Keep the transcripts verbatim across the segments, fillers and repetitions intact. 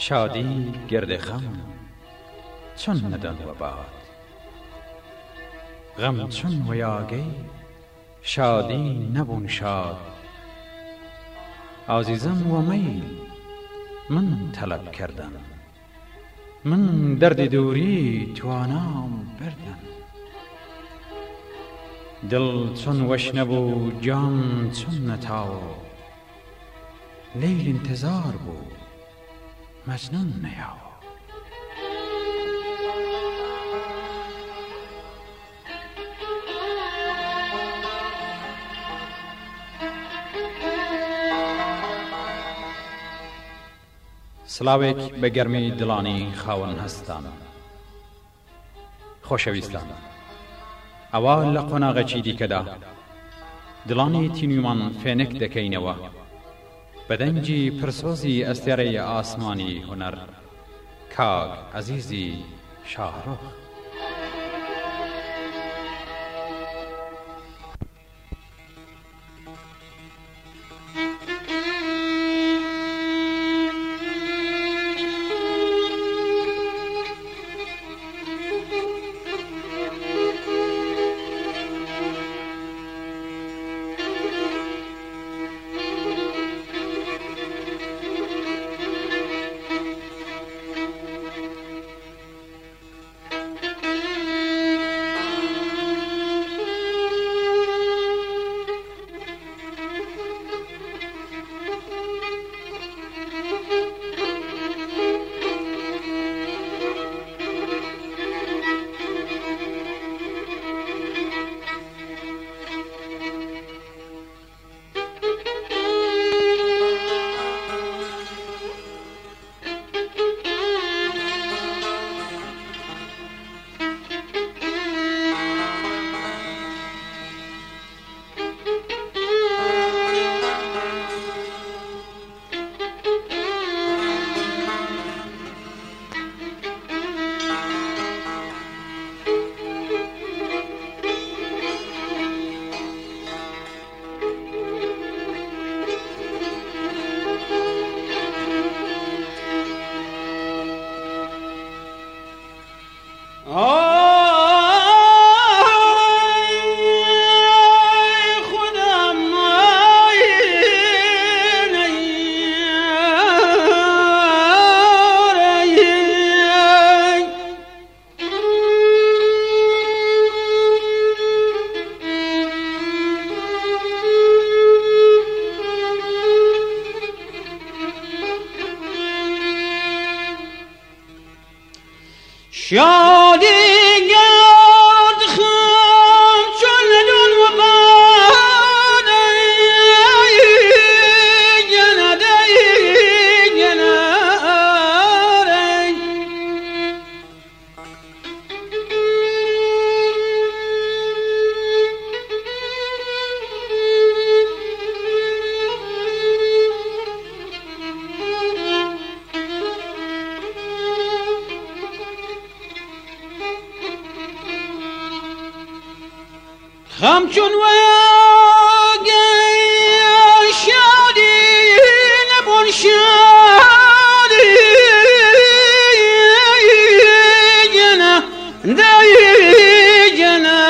شادی گرد غم چون ندان و باد، غم چون ویاگی شادی نبون شاد. عزیزم و میل من طلب کردم، من درد دوری توانام بردم. دل چون وشنه بو جان چون نتاو، لیل انتظار بو مجنون نیاو. سلاوێک بە گەرمی دڵانی خاوەن هەستان. خۆشەویستان، ئەوە لە قۆناغەکی دیکەدا دڵانی تینومان فێنک دەکەینەوە بە دەنگی پرسۆزی ئەستێرەی ئاسمانی هونەر، کاک عەزیزی شاهڕۆخ. شادی گرد خم چون ندون و باد، گنه دی گنه همچون ویاگی شادی نبون شادی گنه دی گنه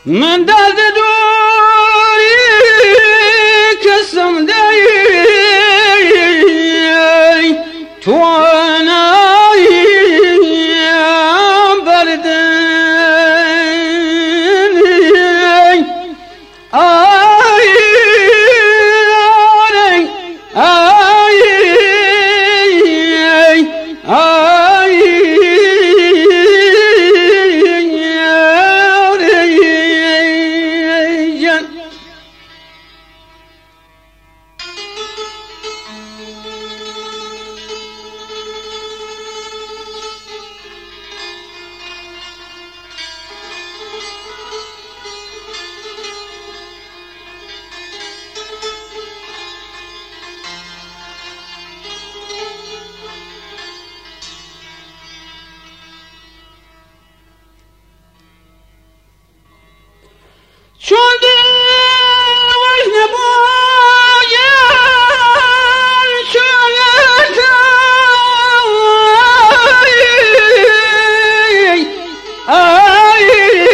من درد دوری کسم دی توانایم بردن آی آی آی چون دلش نباید شاید آی آی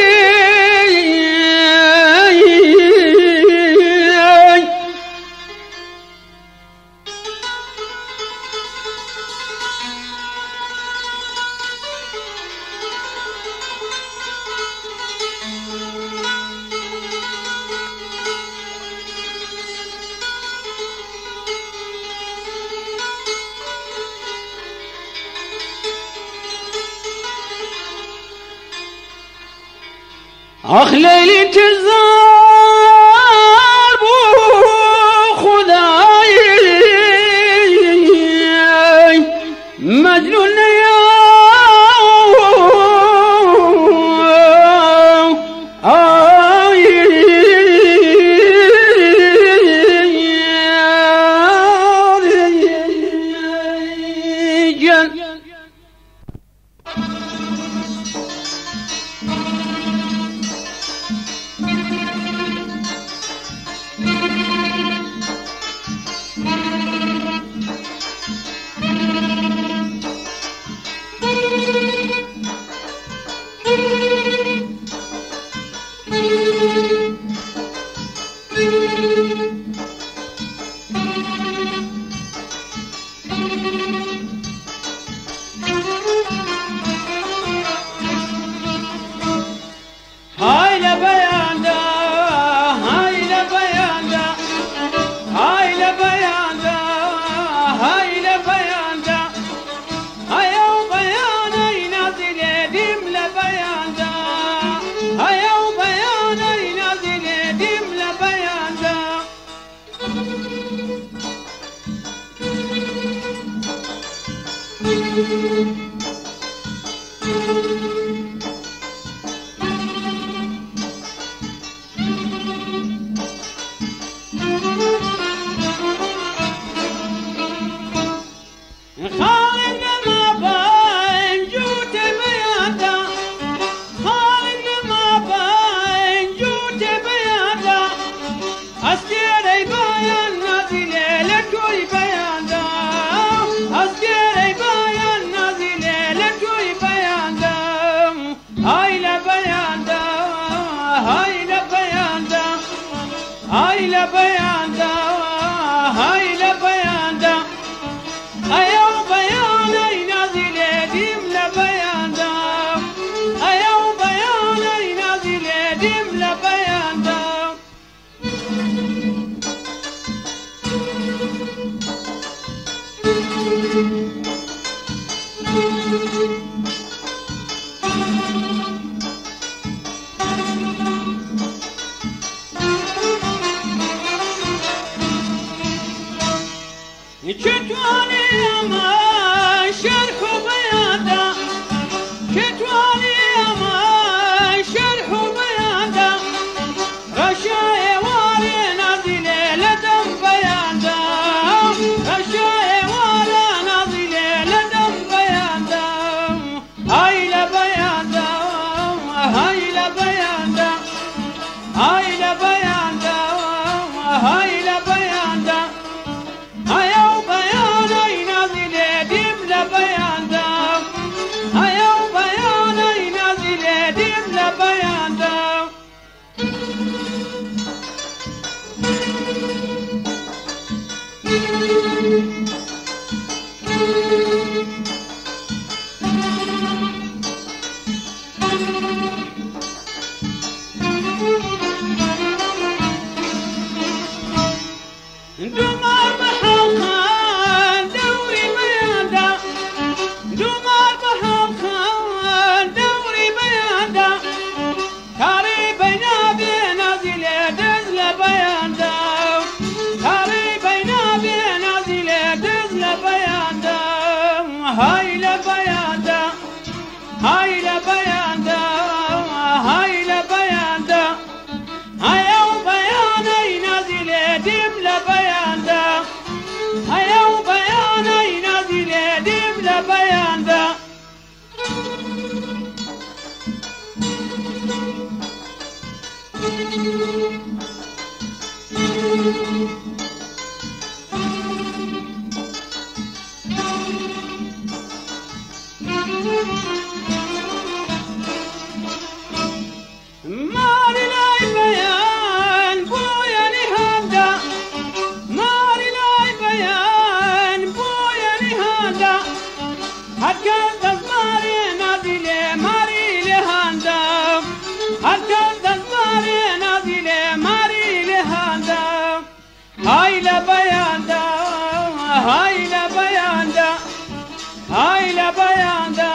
آخ لیلی تزار بو خدای مجنون یا آی جان hayla bayanda hayla bayanda hayla bayanda hayla bayanda hayav bayana inazile dimle bayanda hayav bayana inazile dimle bayanda خالد ما بنجوت بيادا خالد ما بنجوت بيادا أسكري بيان نازل لكوي بيادا أسكري بيان نازل لكوي بيادا هاي لا بيادا هاي لا بيادا هاي لا بيادا هاي لا بيادا ayaw bayana inazile dimle bayanda ayaw bayana inazile dimle bayanda چطوری اما شرح بیادا چطوری اما شرح بیادا رشای واری نازله لدم بیادا رشای واری نازله لدم بیادا هایل بیادا هایل بیادا هایل بیادا هایل بیادا ayaw bayana inazile دمار بحلقان دوري بيادا دمار بحلقان دوري بيادا كاري بينا بينا زيلي دزل بيادا كاري بينا بينا زيلي دزل بيادا هاي لبيادا هاي لبيادا هاي لبيادا هيا وبياني نازلي دم لبيادا هيا وبياني نازلي دم لبيادا ماري لاي بيان بويا لهذا ماري لاي بيان بويا لهذا هكذا تزماري نازلي ماري لهذا هكذا تزماري نازلي ماري لهذا هاي لبيان دا هاي لبيان دا هاي لبيان دا